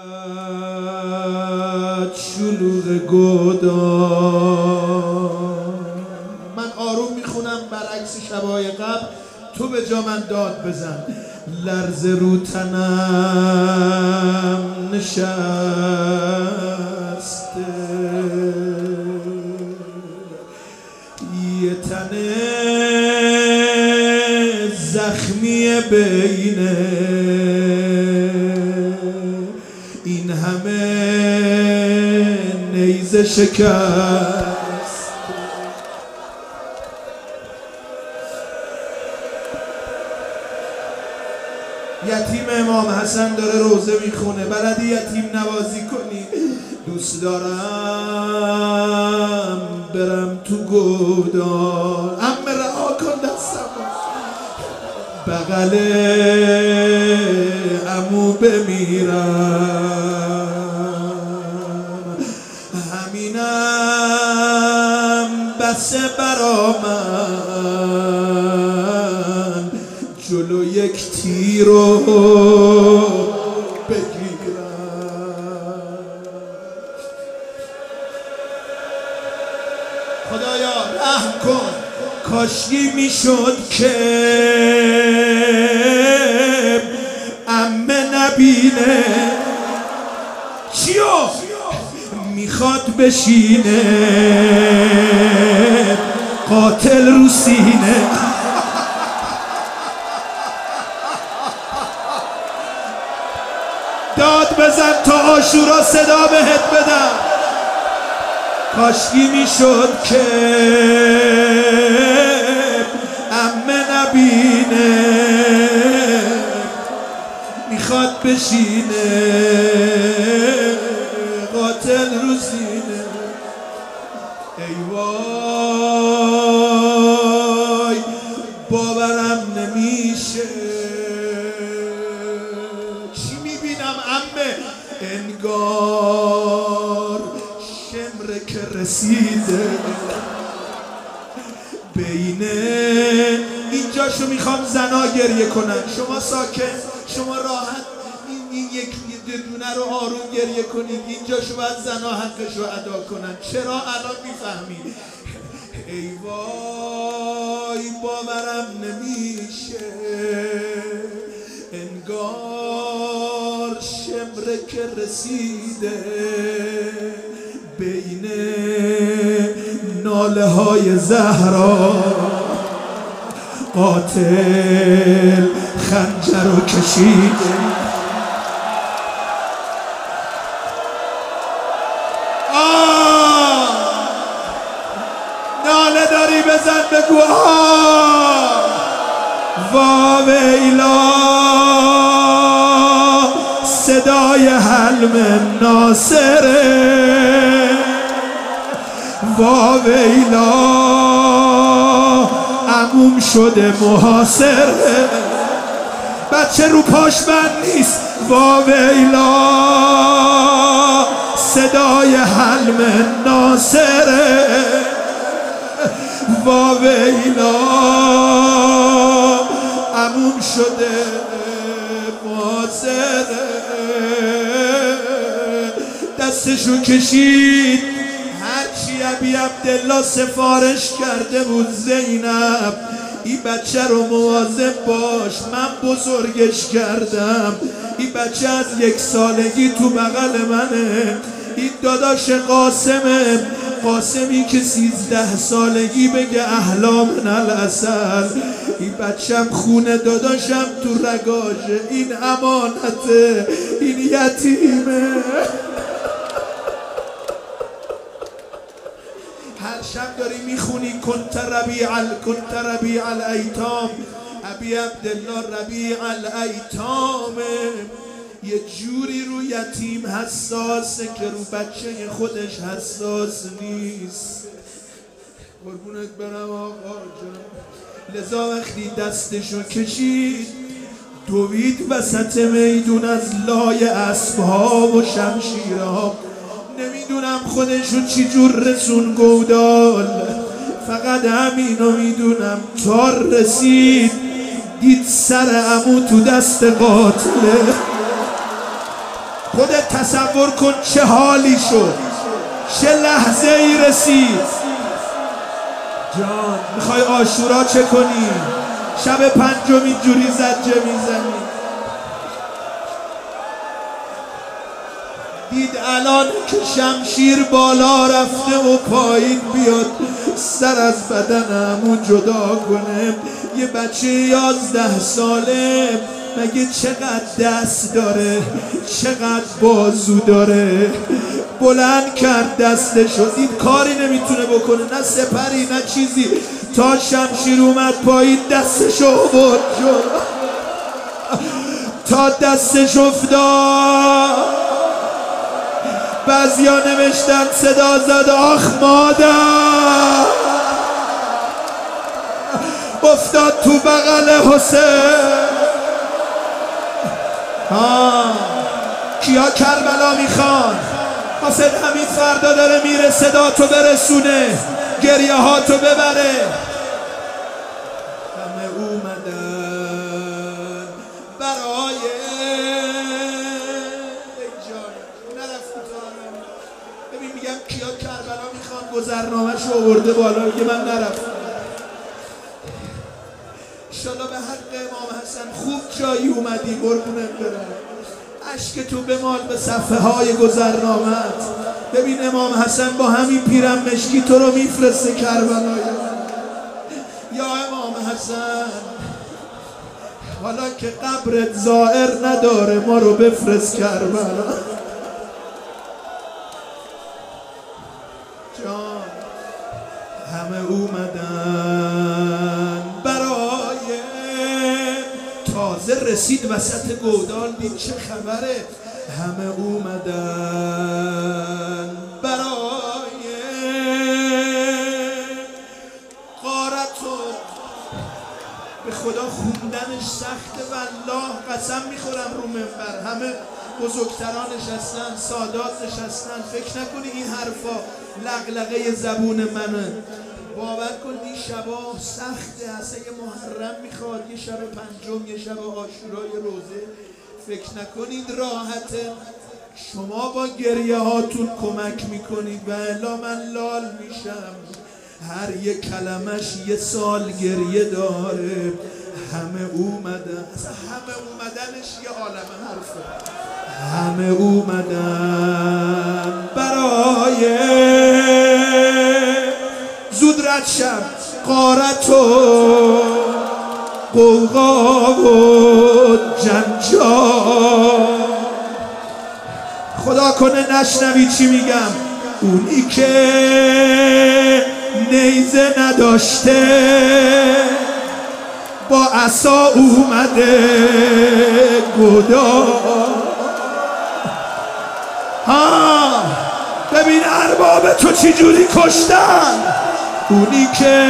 شلوغ گودان. من آروم میخونم برعکس شبای قبل، تو به جا من داد بزن. لرزه رو تنم نشسته، یه تن زخمی بینه این همه نیزه شکست. یتیم امام حسن داره روزه میخونه، بلدی یتیم نوازی کنی؟ دوست دارم برم تو گودان، عمه رها کن دستم، بغل عمو بمیرم، همینم بسه برا من، جلو یک تیرو بگیرم. خدایا رحم کن، کاشکی میشد که عمه نبینه چیو میخواد بشینه قاتل رو سینه. داد بزن تا عاشورا صدا بهت بدم. کاشکی میشد که عمه نبینه میخواد بشینه قاتل رو سینه. ای وای باورم نمیشه، چی میبینم عمه؟ انگار شمره که رسیده بینه اینجاشو میخوام زنا گریه کنن. شما ساکن، شما راحت این یک دونه رو آروم گریه کنید، اینجاشو باید زنا حقشو ادا کنن. چرا الان میفهمید؟ ای وای باورم نمیشه، انگار شمره که رسیده بین ناله های زهرا قاتل خنجر رو کشیده. ناله داری بزن بگو واویلا، صدای حلم ناصره، واویلا عموم شده محاصره، بچه رو پاش بند نیست، واویلا صدای حلم ناصره، واویلا عموم شده محاصره. دستشو کشید، هرچی ابی عبدالله سفارش کرده بود زینب، این بچه رو مواظب باش، من بزرگش کردم، این بچه از 1 سالگی تو بغل منه، این داداش قاسمه، قاسمی که 13 سالگی بگه احلا من العسل، این بچم خونه داداشم تو رگاشه، این امانته، این یتیمه. هر شب داری میخونی کنت ربیع الایتام، ابی عبدالله ربیع الایتامه، یه جوری رو یتیم حساسه که رو بچه خودش حساس نیست. قربونت برم آقا جان. لذا وقتی دستشو کشید دوید وسط میدون از لای اسبها و شمشیرها، نمیدونم خودشو چی جور رسون گودال، فقط همینو میدونم تا رسید دید سر عمو تو دست قاتله. خودت تصور کن چه حالی شد، چه لحظه ای رسید. جان میخوای عاشورا چه کنی؟ شب پنجم اینجوری زجه میزنی. دید الان که شمشیر بالا رفته و پایین بیاد سر از بدنمون جدا کنه. یه بچه 11 ساله مگه چقدر دست داره، چقدر بازو داره. بلند کرد دستشو، دید کاری نمیتونه بکنه، نه سپری نه چیزی. تا شمشیر اومد پایین دستشو آورد جلو، تا دستش افتاد. بعضیا نوشتن صدا زد آخ مادر، افتاد تو بغل حسین. کیا کربلا میخوان؟ حسین حمید فردا داره میره صدا تو برسونه، گریه ها تو ببره. همه اومدن برای ببین میگم کیا کربلا میخوان، گذرنامه‌شو آورده بالا میگه من نرفتم. انشالله به حق امام حسن خوب جایی اومدی قربونت برم. اشک تو بمال به صفحه های گذرنامت. ببین امام حسن با همین پیرم مشکی تو رو میفرسته کربلا. یا امام حسن حالا که قبرت زائر نداره ما رو بفرست کربلا. جان همه اومدن برای، تازه رسید وسط گودال دید چه خبره. همه اومدن برای غارتو. به خدا خوندنش سخته والله، قسم میخورم رو منبر. همه بزرگتران نشستن، سادات نشستن. فکر نکنی این حرفا لغلغه زبون منه. باور کن این شبا سخته، اصلا یه محرم میخواد، یه شب پنجم، یه شب عاشورای روزه. فکر نکنید راحته. شما با گریه هاتون کمک میکنید و الا من لال میشم. هر یک کلمش یه سال گریه داره. همه اومدن، اصلا همه اومدنش یه عالم حرفه. همه اومدن برای زود رد شم غارت و قوقا و جنجال. خدا کنه نشنوی چی میگم. اونی که نیزه نداشته با عصا اومده گدا. ببین ارباب تو چی جوری کشتن. اونی که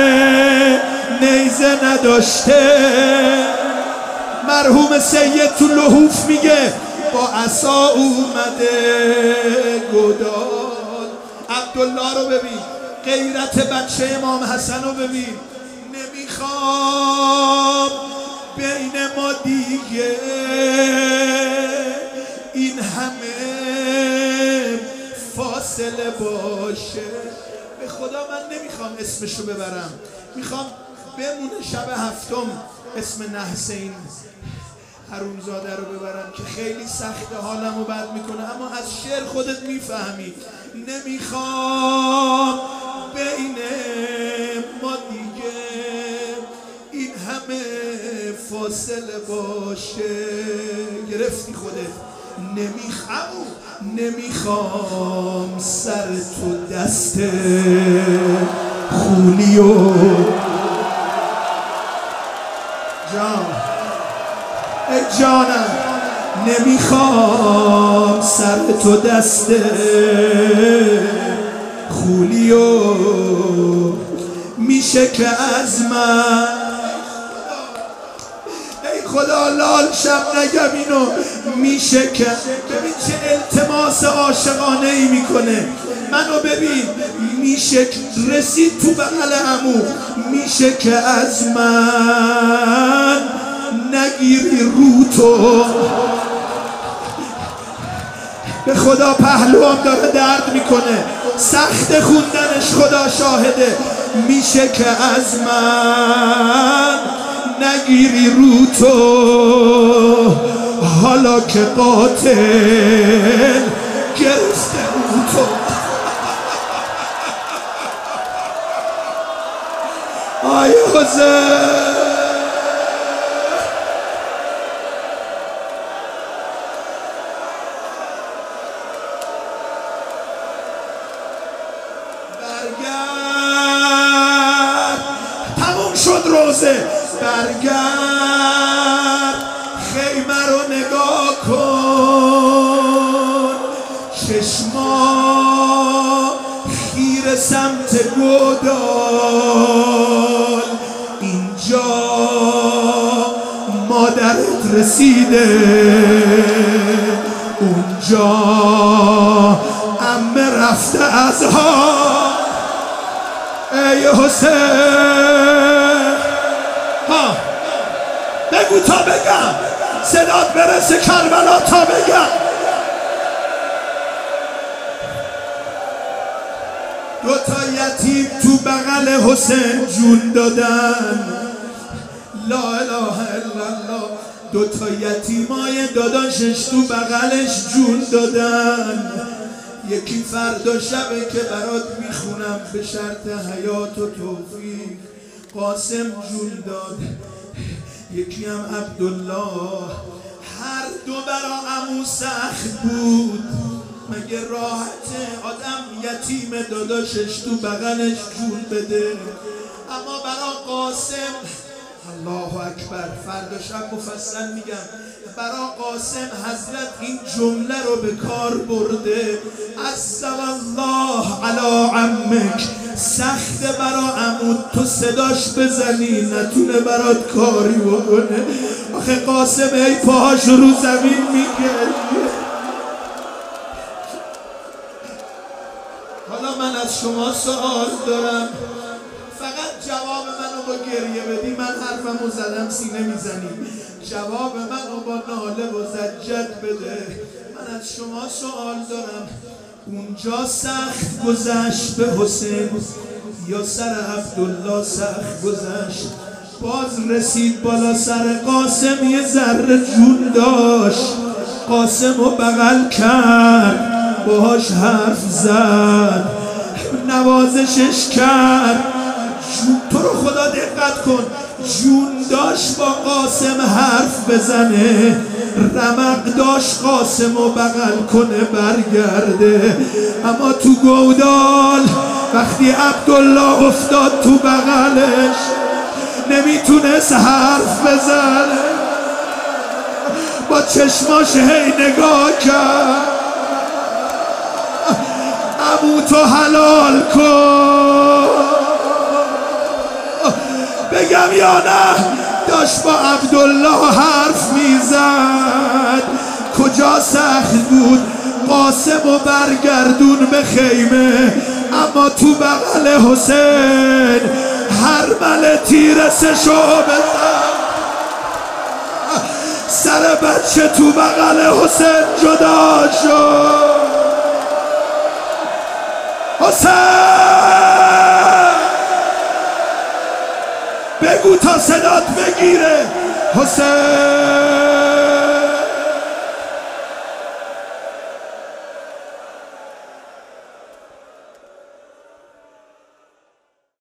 نیزه نداشته، مرحوم سید تو لحوف میگه با عصا اومده گدال. عبدالله رو ببین، غیرت بچه امام حسن رو ببین. نمیخوام بین ما دیگه این همه فاصله باشه. به خدا من نمیخوام اسمشو ببرم، میخوام بمونه شب هفتم اسم نحسین حرومزاده رو ببرم که خیلی سخت حالمو بد میکنه، اما از شعر خودت میفهمی. نمیخوام بین ما دیگه این همه فاصله باشه. گرفتی خودت. نمیخوام سر تو دست خولیو جان ای جانم. نمیخوام سر تو دست خولیو. میشه که از من خدا لال شب نگم اینو. میشه که ببین چه التماس عاشقانه ای میکنه. منو ببین، میشه رسید تو بغل عمو. میشه که از من نگیری رو تو. به خدا پهلوام داره درد میکنه، سخت خوندنش، خدا شاهده. میشه که از من نگیری رو تو، حالا که قاتل گرفته رو تو. آیه حسین برگرد، تموم شد روزه، برگرد خیمه رو نگاه کن، چشما خیر سمت گودال، اینجا مادرت رسیده، اونجا عمه رفته از ها. ای حسین ها بگو تا بگم، صدات برسه کربلا تا بگم. دوتا یتیم تو بغل حسین جون دادن، لا اله الا الله. دوتا یتیمای داداشش تو بغلش جون دادن. یکی فردا شبه که برات میخونم، به شرط حیات و توفیق قاسم جون داد، یکی هم عبدالله. هر دو برا عمو سخت بود، مگه راحته آدم یتیم داداشش تو بغلش جون بده؟ اما برا قاسم، الله اکبر، فردا شب مفصل میگم، برا قاسم حضرت این جمله رو به کار برده، عز الله علی عمک. سخته برا عمود تو صداش بزنی نتونه برات کاری بکنه. آخه قاسم ای پاهاش رو زمین میگه. حالا من از شما سوال دارم، فقط جواب منو با گریه بدی، من حرفمو زدم سینه میزنی، جواب منو با ناله و زجت بده. من از شما سوال دارم، اونجا سخت گذشت به حسین یا سر عبدالله سخت گذشت؟ باز رسید بالا سر قاسم، یه ذره جون داشت، قاسم رو بغل کرد، باهاش حرف زد، نوازشش کرد. تو رو خدا دقت کن، جون داشت با قاسم حرف بزنه، رمق داشت قاسم رو بغل کنه برگرده. اما تو گودال وقتی عبدالله افتاد تو بغلش نمیتونست حرف بزنه، با چشماش هی نگاه کرد، عمو تو حلال کن. بگم یا نه؟ داشت با عبدالله حرف میزد. کجا سخت بود؟ قاسم و برگردون به خیمه، اما تو بغل حسین هر مل تیر سشو بزن، سر بچه تو بغل حسین جدا شد. حسین بگو تا صدات بگیره، حسین